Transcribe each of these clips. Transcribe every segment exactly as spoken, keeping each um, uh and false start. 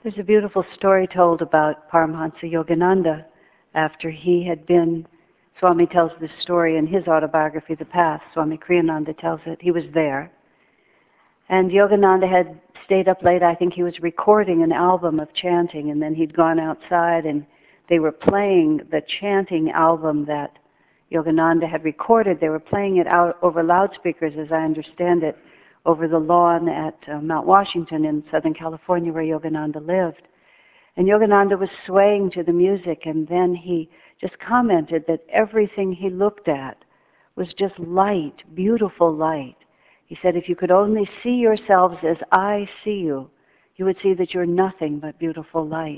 There's a beautiful story told about Paramahansa Yogananda after he had been, Swami tells this story in his autobiography, The Path. Swami Kriyananda tells it. He was there. And Yogananda had stayed up late. I think he was recording an album of chanting, and then he'd gone outside and they were playing the chanting album that Yogananda had recorded. They were playing it out over loudspeakers, as I understand it, over the lawn at uh, Mount Washington in Southern California where Yogananda lived. And Yogananda was swaying to the music, and then he just commented that everything he looked at was just light, beautiful light. He said, if you could only see yourselves as I see you, you would see that you're nothing but beautiful light.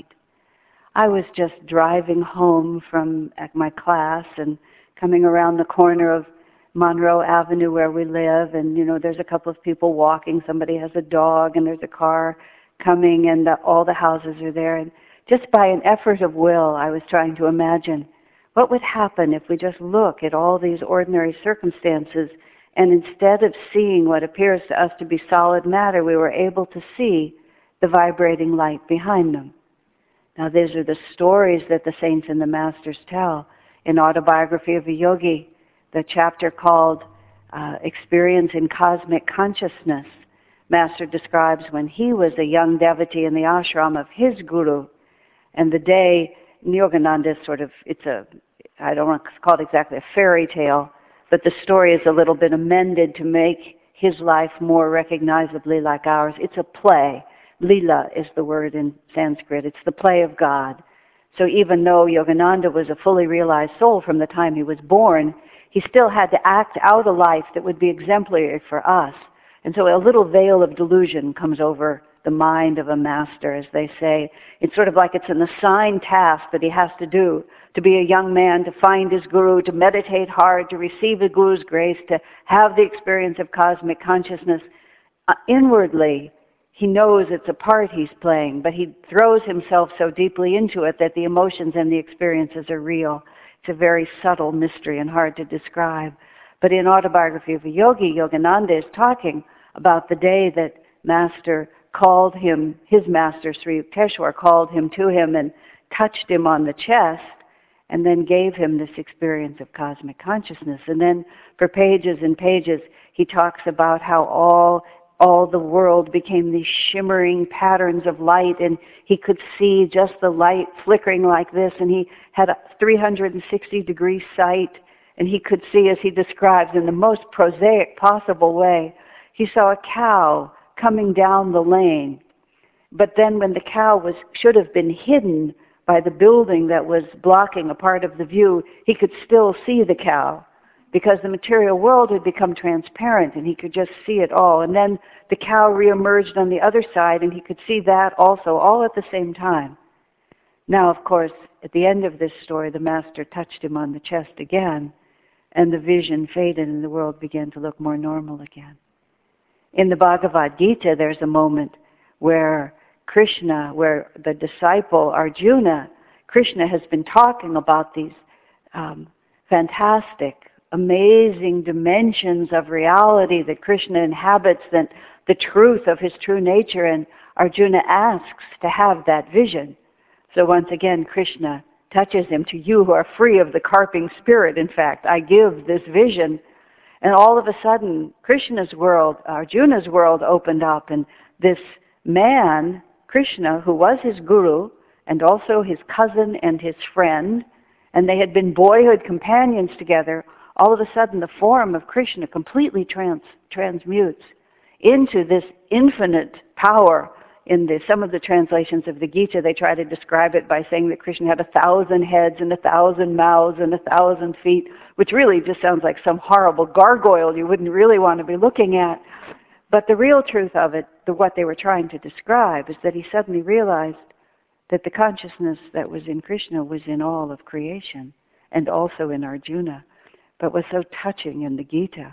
I was just driving home from my class and coming around the corner of Monroe Avenue where we live, and you know, there's a couple of people walking, somebody has a dog, and there's a car coming, and the, all the houses are there. And just by an effort of will, I was trying to imagine what would happen if we just look at all these ordinary circumstances, and instead of seeing what appears to us to be solid matter, we were able to see the vibrating light behind them. Now, these are the stories that the saints and the masters tell. In Autobiography of a Yogi, the chapter called uh, Experience in Cosmic Consciousness, Master describes when he was a young devotee in the ashram of his guru, and the day, Yogananda is sort of, it's a, I don't want to call it exactly a fairy tale, but the story is a little bit amended to make his life more recognizably like ours. It's a play. Lila is the word in Sanskrit. It's the play of God. So even though Yogananda was a fully realized soul from the time he was born, he still had to act out a life that would be exemplary for us. And so a little veil of delusion comes over the mind of a master, as they say. It's sort of like it's an assigned task that he has to do, to be a young man, to find his guru, to meditate hard, to receive the guru's grace, to have the experience of cosmic consciousness. Uh, inwardly, he knows it's a part he's playing, but he throws himself so deeply into it that the emotions and the experiences are real. It's a very subtle mystery and hard to describe. But in Autobiography of a Yogi, Yogananda is talking about the day that Master called him, his master, Sri Yukteswar, called him to him and touched him on the chest and then gave him this experience of cosmic consciousness. And then for pages and pages, he talks about how all all the world became these shimmering patterns of light, and he could see just the light flickering like this, and he had a three hundred sixty degree sight, and he could see, as he describes in the most prosaic possible way, he saw a cow coming down the lane. But then when the cow was should have been hidden by the building that was blocking a part of the view, he could still see the cow, because the material world had become transparent and he could just see it all. And then the cow reemerged on the other side and he could see that also, all at the same time. Now, of course, at the end of this story, the master touched him on the chest again, and the vision faded and the world began to look more normal again. In the Bhagavad Gita, there's a moment where Krishna, where the disciple Arjuna, Krishna has been talking about these um, fantastic, amazing dimensions of reality that Krishna inhabits, that the truth of his true nature, and Arjuna asks to have that vision. So once again, Krishna touches him. To you who are free of the carping spirit, in fact, I give this vision. And all of a sudden, Krishna's world, Arjuna's world opened up, and this man, Krishna, who was his guru, and also his cousin and his friend, and they had been boyhood companions together, all of a sudden the form of Krishna completely trans, transmutes into this infinite power. In the, some of the translations of the Gita, they try to describe it by saying that Krishna had a thousand heads and a thousand mouths and a thousand feet, which really just sounds like some horrible gargoyle you wouldn't really want to be looking at. But the real truth of it, the, what they were trying to describe, is that he suddenly realized that the consciousness that was in Krishna was in all of creation, and also in Arjuna. But was so touching in the Gita.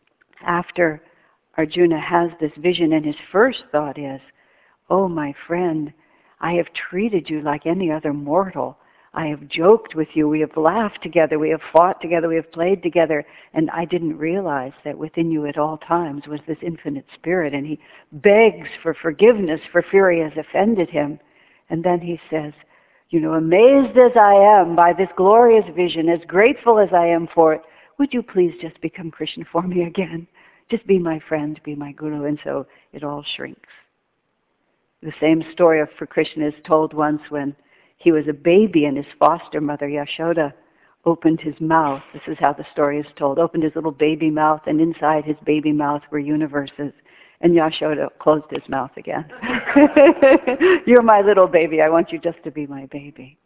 After Arjuna has this vision, and his first thought is, oh, my friend, I have treated you like any other mortal. I have joked with you. We have laughed together. We have fought together. We have played together. And I didn't realize that within you at all times was this infinite spirit. And he begs for forgiveness for fear he has offended him. And then he says, you know, amazed as I am by this glorious vision, as grateful as I am for it, would you please just become Krishna for me again? Just be my friend, be my guru. And so it all shrinks. The same story of for Krishna is told once when he was a baby and his foster mother, Yashoda, opened his mouth. This is how the story is told. Opened his little baby mouth, and inside his baby mouth were universes. And Yashoda closed his mouth again. You're my little baby. I want you just to be my baby.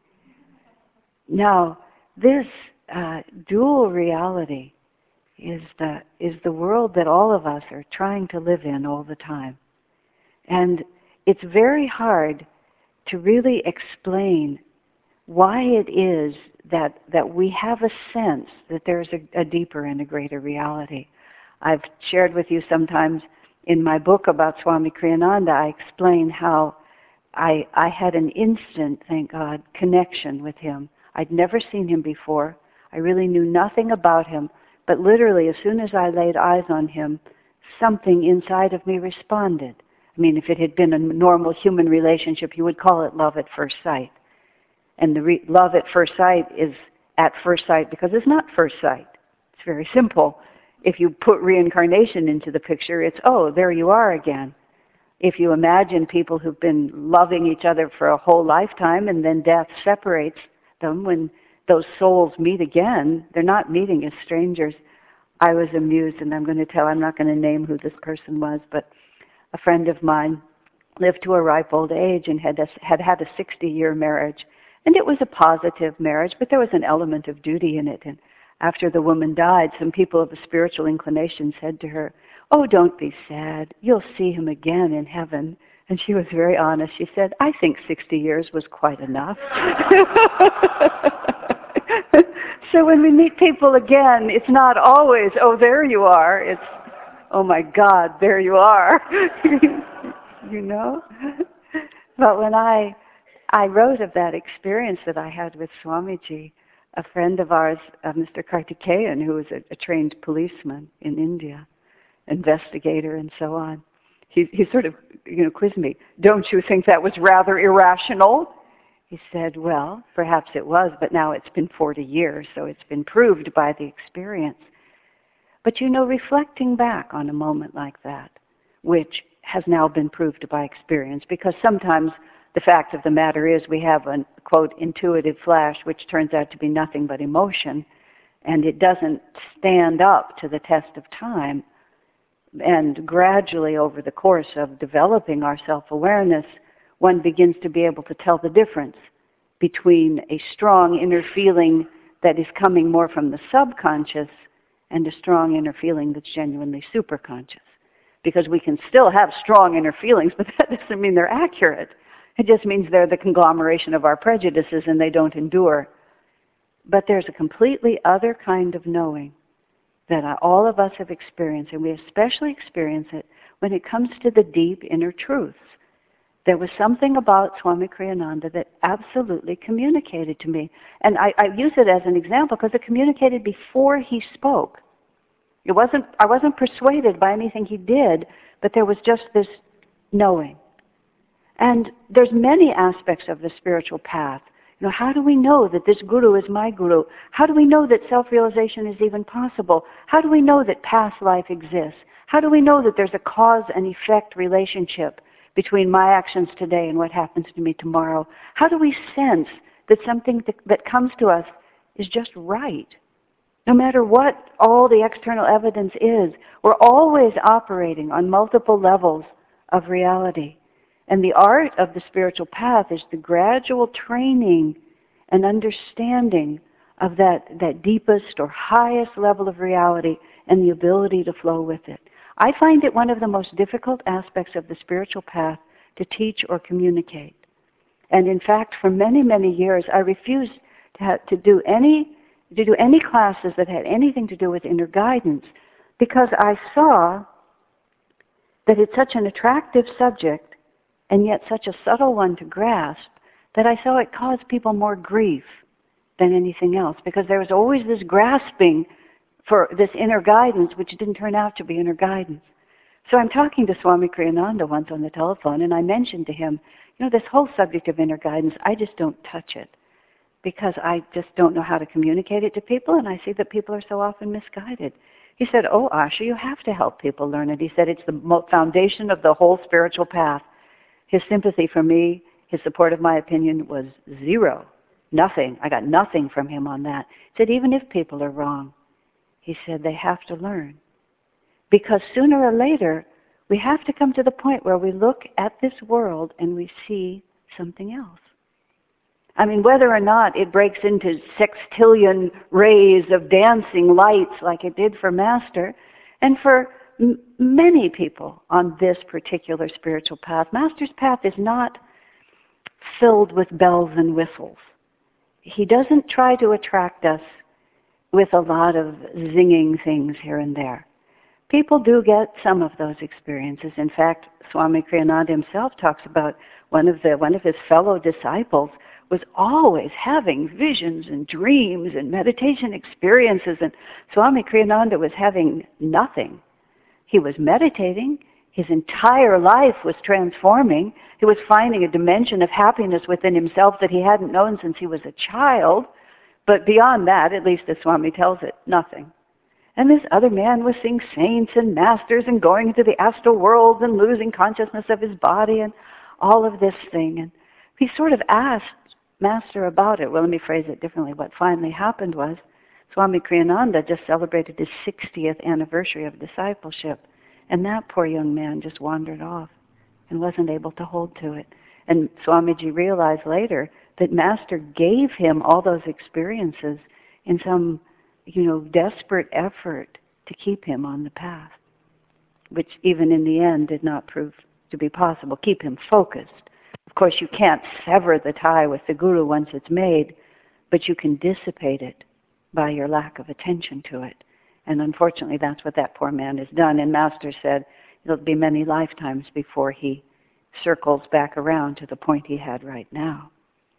Now, this uh, dual reality is the, is the world that all of us are trying to live in all the time. And it's very hard to really explain why it is that, that we have a sense that there's a, a deeper and a greater reality. I've shared with you sometimes in my book about Swami Kriyananda, I explain how I, I had an instant, thank God, connection with him. I'd never seen him before. I really knew nothing about him, but literally as soon as I laid eyes on him, something inside of me responded. I mean, if it had been a normal human relationship, you would call it love at first sight. And the re- love at first sight is at first sight because it's not first sight. It's very simple. If you put reincarnation into the picture, it's, oh, there you are again. If you imagine people who've been loving each other for a whole lifetime and then death separates them, when those souls meet again, they're not meeting as strangers. I was amused, and I'm going to tell, I'm not going to name who this person was, but a friend of mine lived to a ripe old age and had, a, had had a sixty-year marriage. And it was a positive marriage, but there was an element of duty in it. And after the woman died, some people of a spiritual inclination said to her, oh, don't be sad. You'll see him again in heaven. And she was very honest. She said, I think sixty years was quite enough. So when we meet people again, it's not always, oh, there you are. It's, oh my God, there you are. You know? But when I, I wrote of that experience that I had with Swamiji, a friend of ours, uh, Mister Kartikeyan, who was a, a trained policeman in India, investigator and so on, he, he sort of, you know, quizzed me, don't you think that was rather irrational? He said, well, perhaps it was, but now it's been forty years, so it's been proved by the experience. But you know, reflecting back on a moment like that, which has now been proved by experience, because sometimes the fact of the matter is we have a, quote, intuitive flash, which turns out to be nothing but emotion, and it doesn't stand up to the test of time. And gradually over the course of developing our self-awareness, one begins to be able to tell the difference between a strong inner feeling that is coming more from the subconscious and a strong inner feeling that's genuinely superconscious. Because we can still have strong inner feelings, but that doesn't mean they're accurate. It just means they're the conglomeration of our prejudices and they don't endure. But there's a completely other kind of knowing that all of us have experienced, and we especially experience it when it comes to the deep inner truths. There was something about Swami Kriyananda that absolutely communicated to me. And I, I use it as an example because it communicated before he spoke. It wasn't, I wasn't persuaded by anything he did, but there was just this knowing. And there's many aspects of the spiritual path. You know, how do we know that this guru is my guru? How do we know that self-realization is even possible? How do we know that past life exists? How do we know that there's a cause and effect relationship between my actions today and what happens to me tomorrow? How do we sense that something that, that comes to us is just right? No matter what all the external evidence is, we're always operating on multiple levels of reality. And the art of the spiritual path is the gradual training and understanding of that, that deepest or highest level of reality and the ability to flow with it. I find it one of the most difficult aspects of the spiritual path to teach or communicate. And in fact, for many, many years, I refused to, have, to, do any, to do any classes that had anything to do with inner guidance because I saw that it's such an attractive subject and yet such a subtle one to grasp that I saw it caused people more grief than anything else, because there was always this grasping for this inner guidance which didn't turn out to be inner guidance. So I'm talking to Swami Kriyananda once on the telephone, and I mentioned to him, you know, this whole subject of inner guidance, I just don't touch it because I just don't know how to communicate it to people, and I see that people are so often misguided. He said, oh, Asha, you have to help people learn it. He said it's the foundation of the whole spiritual path. His sympathy for me, his support of my opinion was zero. Nothing. I got nothing from him on that. He said, even if people are wrong, he said they have to learn. Because sooner or later, we have to come to the point where we look at this world and we see something else. I mean, whether or not it breaks into sextillion rays of dancing lights like it did for Master, and for m- many people on this particular spiritual path, Master's path is not filled with bells and whistles. He doesn't try to attract us with a lot of zinging things here and there. People do get some of those experiences. In fact, Swami Kriyananda himself talks about one of the one of his fellow disciples was always having visions and dreams and meditation experiences, and Swami Kriyananda was having nothing. He was meditating. His entire life was transforming. He was finding a dimension of happiness within himself that he hadn't known since he was a child. But beyond that, at least as Swami tells it, nothing. And this other man was seeing saints and masters and going into the astral world and losing consciousness of his body and all of this thing. And he sort of asked Master about it. Well, let me phrase it differently. What finally happened was Swami Kriyananda just celebrated his sixtieth anniversary of discipleship. And that poor young man just wandered off and wasn't able to hold to it. And Swamiji realized later that Master gave him all those experiences in some, you know, desperate effort to keep him on the path, which even in the end did not prove to be possible. Keep him focused. Of course, you can't sever the tie with the Guru once it's made, but you can dissipate it by your lack of attention to it. And unfortunately, that's what that poor man has done. And Master said it'll be many lifetimes before he circles back around to the point he had right now.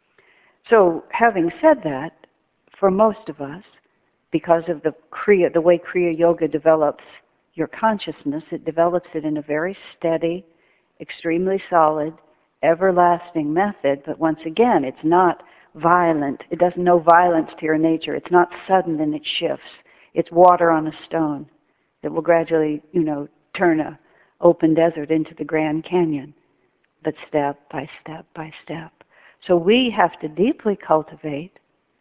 So, having said that, for most of us, because of the Kriya, the way Kriya Yoga develops your consciousness, it develops it in a very steady, extremely solid, everlasting method. But once again, it's not violent. It doesn't know violence to your nature. It's not sudden and it shifts. It's water on a stone that will gradually, you know, turn a open desert into the Grand Canyon, but step by step by step. So we have to deeply cultivate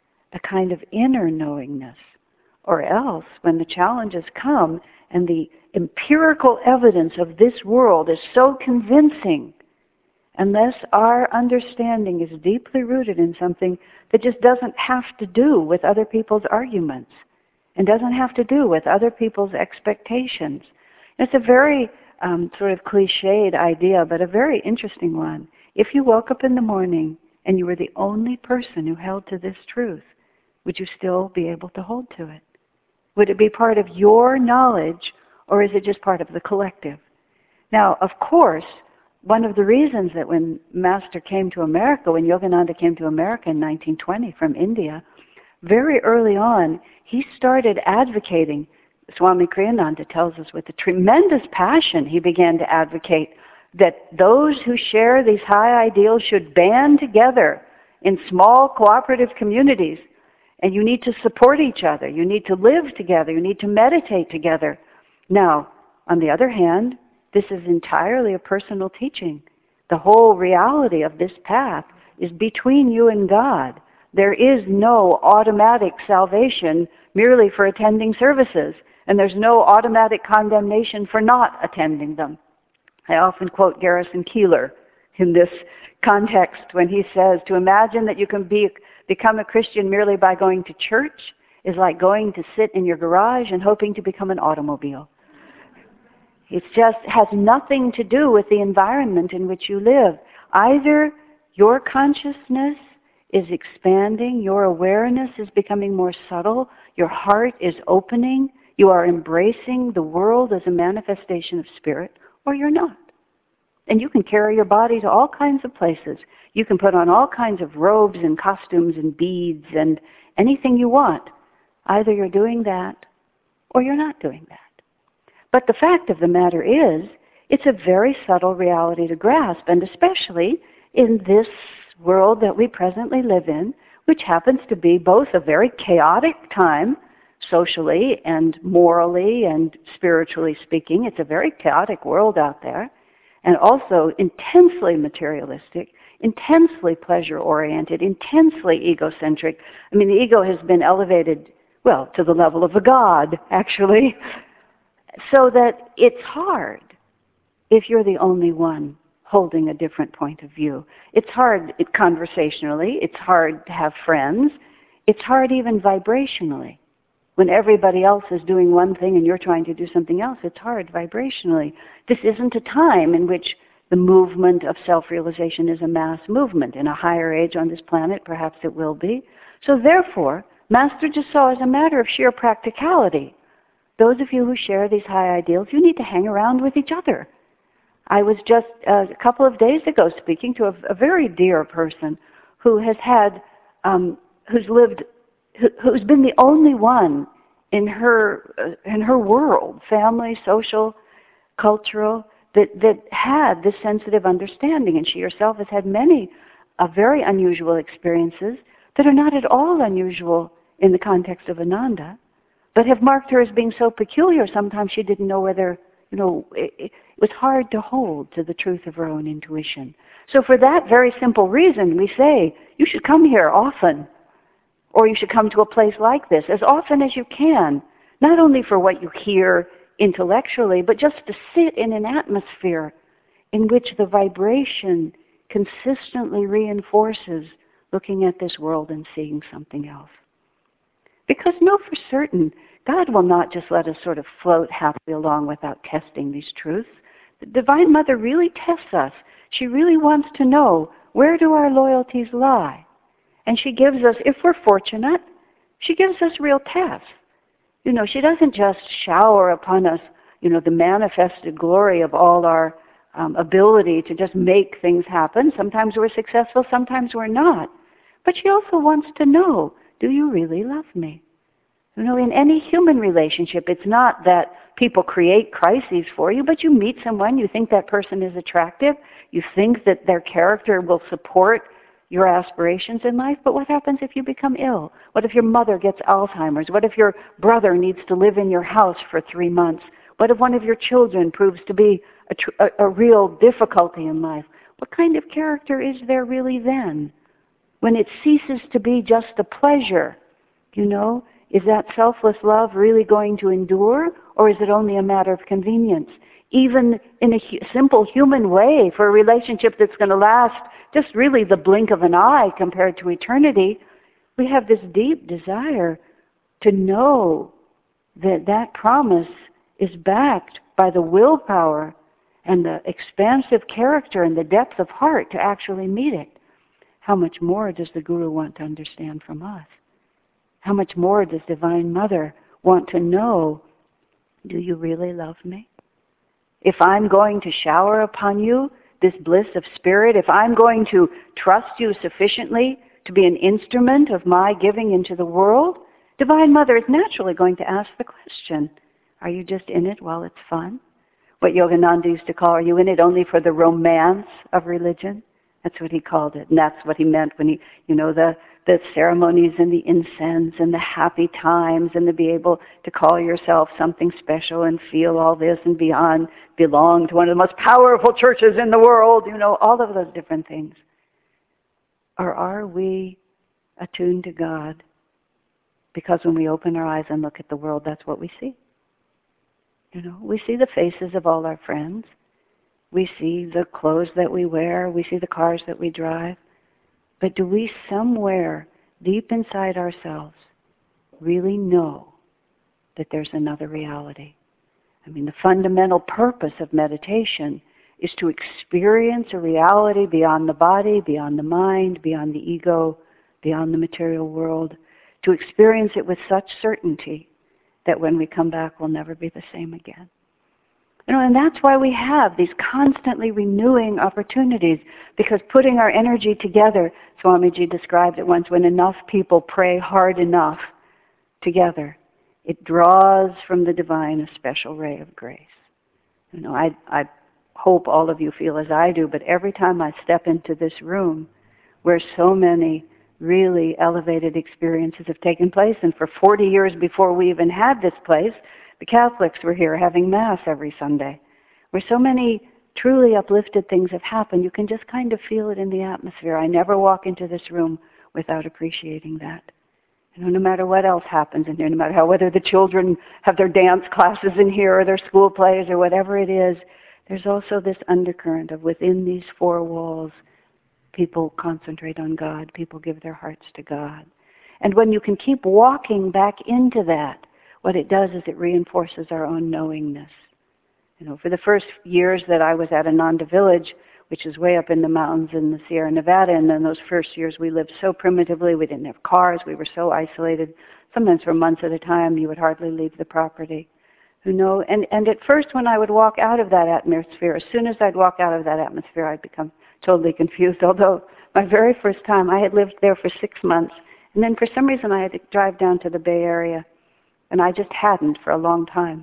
a kind of inner knowingness, or else when the challenges come and the empirical evidence of this world is so convincing, unless our understanding is deeply rooted in something that just doesn't have to do with other people's arguments and doesn't have to do with other people's expectations. It's a very um, sort of cliched idea, but a very interesting one. If you woke up in the morning and you were the only person who held to this truth, would you still be able to hold to it? Would it be part of your knowledge, or is it just part of the collective? Now, of course, one of the reasons that when Master came to America, when Yogananda came to America in nineteen twenty from India, very early on, he started advocating. Swami Kriyananda tells us with a tremendous passion, he began to advocate that those who share these high ideals should band together in small cooperative communities. And you need to support each other. You need to live together. You need to meditate together. Now, on the other hand, this is entirely a personal teaching. The whole reality of this path is between you and God. There is no automatic salvation merely for attending services, and there's no automatic condemnation for not attending them. I often quote Garrison Keillor in this context when he says, to imagine that you can be, become a Christian merely by going to church is like going to sit in your garage and hoping to become an automobile. It just has nothing to do with the environment in which you live. Either your consciousness is expanding, your awareness is becoming more subtle, your heart is opening, you are embracing the world as a manifestation of spirit, or you're not. And you can carry your body to all kinds of places. You can put on all kinds of robes and costumes and beads and anything you want. Either you're doing that or you're not doing that. But the fact of the matter is, It's a very subtle reality to grasp, and especially in this world that we presently live in, which happens to be both a very chaotic time, socially and morally and spiritually speaking. It's a very chaotic world out there, and also intensely materialistic, intensely pleasure-oriented, intensely egocentric. I mean, the ego has been elevated, well, to the level of a god, actually, so that it's hard if you're the only one holding a different point of view. It's hard it, conversationally, it's hard to have friends, it's hard even vibrationally. When everybody else is doing one thing and you're trying to do something else, it's hard vibrationally. This isn't a time in which the movement of self-realization is a mass movement. In a higher age on this planet, perhaps it will be. So therefore, Master just saw as a matter of sheer practicality, those of you who share these high ideals, you need to hang around with each other. I was just uh, a couple of days ago speaking to a, a very dear person who has had, um, who's lived, who, who's been the only one in her uh, in her world, family, social, cultural, that that had this sensitive understanding, and she herself has had many uh, very unusual experiences that are not at all unusual in the context of Ananda, but have marked her as being so peculiar. Sometimes she didn't know whether, you know, it, it was hard to hold to the truth of her own intuition. So for that very simple reason, we say, you should come here often, or you should come to a place like this as often as you can, not only for what you hear intellectually, but just to sit in an atmosphere in which the vibration consistently reinforces looking at this world and seeing something else. Because know for certain, God will not just let us sort of float happily along without testing these truths. The Divine Mother really tests us. She really wants to know, where do our loyalties lie? And she gives us, if we're fortunate, she gives us real tests. You know, she doesn't just shower upon us, you know, the manifested glory of all our um, ability to just make things happen. Sometimes we're successful, sometimes we're not. But she also wants to know, do you really love me? You know, in any human relationship, it's not that people create crises for you, but you meet someone, you think that person is attractive, you think that their character will support your aspirations in life, but what happens if you become ill? What if your mother gets Alzheimer's? What if your brother needs to live in your house for three months? What if one of your children proves to be a, tr a, a real difficulty in life? What kind of character is there really then? When it ceases to be just a pleasure, you know, is that selfless love really going to endure, or is it only a matter of convenience? Even in a hu simple human way, for a relationship that's going to last just really the blink of an eye compared to eternity, we have this deep desire to know that that promise is backed by the willpower and the expansive character and the depth of heart to actually meet it. How much more does the Guru want to understand from us? How much more does Divine Mother want to know, do you really love me? If I'm going to shower upon you this bliss of spirit, if I'm going to trust you sufficiently to be an instrument of my giving into the world, Divine Mother is naturally going to ask the question, are you just in it while it's fun? What Yogananda used to call, are you in it only for the romance of religion? That's what he called it, and that's what he meant when he, you know, the, the ceremonies and the incense and the happy times and to be able to call yourself something special and feel all this and beyond, belong to one of the most powerful churches in the world, you know, all of those different things. Or are we attuned to God? Because when we open our eyes and look at the world, that's what we see. You know, we see the faces of all our friends. We see the clothes that we wear. We see the cars that we drive. But do we somewhere deep inside ourselves really know that there's another reality? I mean, the fundamental purpose of meditation is to experience a reality beyond the body, beyond the mind, beyond the ego, beyond the material world, to experience it with such certainty that when we come back, we'll never be the same again. You know, and that's why we have these constantly renewing opportunities, because putting our energy together, Swamiji described it once, when enough people pray hard enough together, it draws from the divine a special ray of grace. You know, I, I hope all of you feel as I do, but every time I step into this room where so many really elevated experiences have taken place, and for forty years before we even had this place, the Catholics were here having Mass every Sunday, where so many truly uplifted things have happened, you can just kind of feel it in the atmosphere. I never walk into this room without appreciating that. You know, no matter what else happens in here, no matter how, whether the children have their dance classes in here or their school plays or whatever it is, there's also this undercurrent of within these four walls, people concentrate on God, people give their hearts to God. And when you can keep walking back into that, what it does is it reinforces our own knowingness. You know, for the first years that I was at Ananda Village, which is way up in the mountains in the Sierra Nevada, and then those first years we lived so primitively, we didn't have cars, we were so isolated. Sometimes for months at a time, you would hardly leave the property. You know, and, and at first when I would walk out of that atmosphere, as soon as I'd walk out of that atmosphere, I'd become totally confused. Although my very first time, I had lived there for six months, and then for some reason I had to drive down to the Bay Area, and I just hadn't for a long time.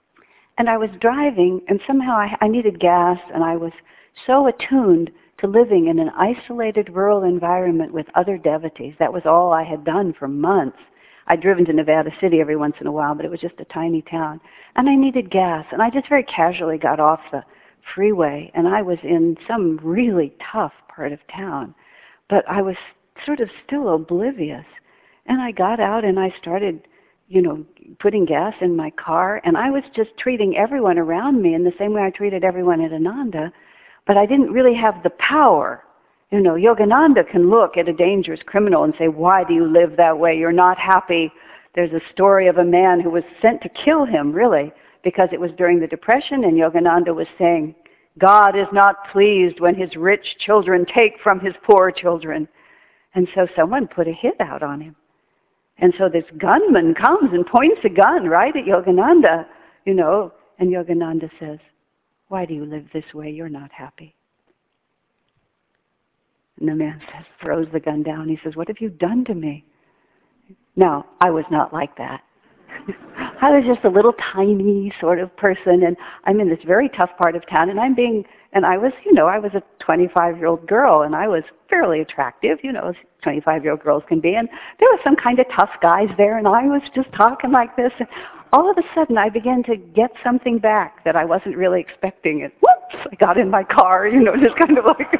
And I was driving, and somehow I, I needed gas, and I was so attuned to living in an isolated rural environment with other devotees. That was all I had done for months. I'd driven to Nevada City every once in a while, but it was just a tiny town. And I needed gas, and I just very casually got off the freeway, and I was in some really tough part of town. But I was sort of still oblivious. And I got out, and I started, you know, putting gas in my car, and I was just treating everyone around me in the same way I treated everyone at Ananda, but I didn't really have the power. You know, Yogananda can look at a dangerous criminal and say, why do you live that way? You're not happy. There's a story of a man who was sent to kill him, really, because it was during the Depression, and Yogananda was saying, God is not pleased when his rich children take from his poor children. And so someone put a hit out on him. And so this gunman comes and points a gun right at Yogananda, you know, and Yogananda says, why do you live this way? You're not happy. And the man says, throws the gun down. He says, what have you done to me? Now, I was not like that. I was just a little tiny sort of person, and I'm in this very tough part of town, and I'm being, and I was, you know, I was a twenty-five-year-old girl, and I was fairly attractive, you know, as twenty-five-year-old girls can be, and there were some kind of tough guys there, and I was just talking like this, and all of a sudden I began to get something back that I wasn't really expecting, and whoops, I got in my car, you know, just kind of like,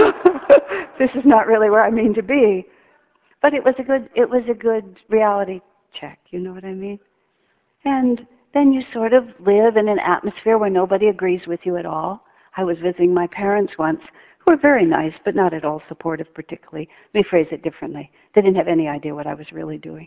this is not really where I mean to be. But it was a good, it was a good reality check, you know what I mean? And then you sort of live in an atmosphere where nobody agrees with you at all. I was visiting my parents once, who were very nice, but not at all supportive particularly. Let me phrase it differently. They didn't have any idea what I was really doing.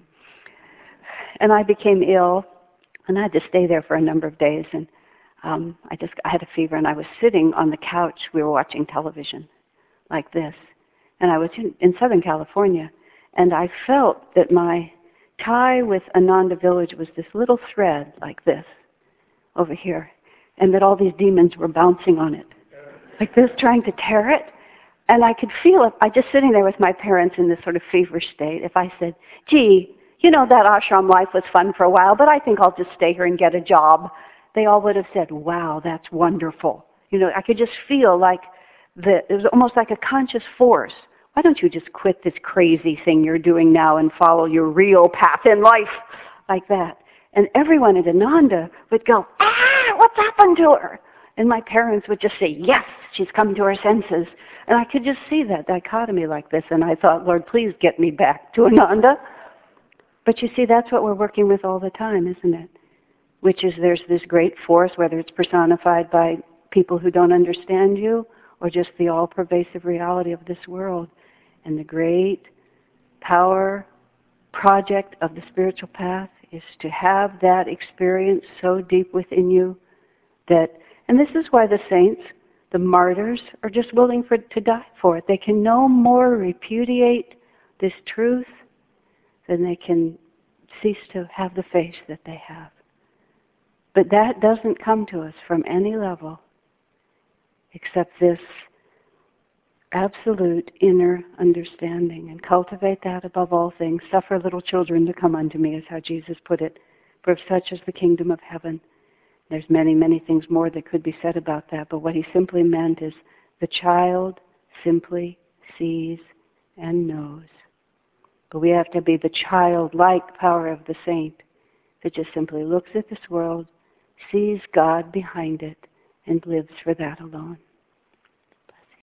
And I became ill, and I had to stay there for a number of days. And um, I just, I had a fever, and I was sitting on the couch. We were watching television like this. And I was in, in Southern California, and I felt that my tie with Ananda Village was this little thread like this over here, and that all these demons were bouncing on it like this, trying to tear it. And I could feel it. I just sitting there with my parents in this sort of feverish state. If I said, gee, you know, that ashram life was fun for a while, but I think I'll just stay here and get a job, they all would have said, wow, that's wonderful. You know, I could just feel like the, it was almost like a conscious force. Why don't you just quit this crazy thing you're doing now and follow your real path in life? Like that. And everyone at Ananda would go, ah, what's happened to her? And my parents would just say, yes, she's come to her senses. And I could just see that dichotomy like this. And I thought, Lord, please get me back to Ananda. But you see, that's what we're working with all the time, isn't it? Which is there's this great force, whether it's personified by people who don't understand you or just the all-pervasive reality of this world. And the great power project of the spiritual path is to have that experience so deep within you that, and this is why the saints, the martyrs, are just willing for, to die for it. They can no more repudiate this truth than they can cease to have the faith that they have. But that doesn't come to us from any level except this absolute inner understanding, and cultivate that above all things. Suffer little children to come unto me, is how Jesus put it, for of such is the kingdom of heaven. There's many, many things more that could be said about that, but what he simply meant is the child simply sees and knows. But we have to be the childlike power of the saint that just simply looks at this world, sees God behind it, and lives for that alone.